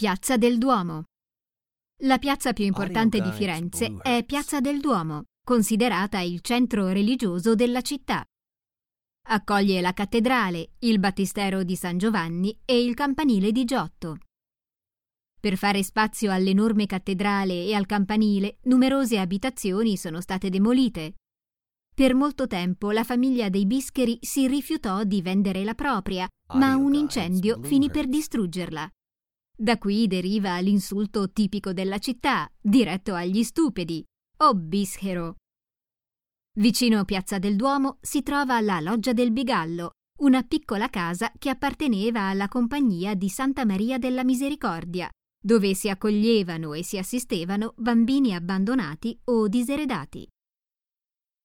Piazza del Duomo. La piazza più importante di Firenze è Piazza del Duomo, considerata il centro religioso della città. Accoglie la cattedrale, il battistero di San Giovanni e il campanile di Giotto. Per fare spazio all'enorme cattedrale e al campanile, numerose abitazioni sono state demolite. Per molto tempo la famiglia dei Bischeri si rifiutò di vendere la propria, ma un incendio finì per distruggerla. Da qui deriva l'insulto tipico della città, diretto agli stupidi: "O Bischero!". Vicino Piazza del Duomo si trova la Loggia del Bigallo, una piccola casa che apparteneva alla Compagnia di Santa Maria della Misericordia, dove si accoglievano e si assistevano bambini abbandonati o diseredati.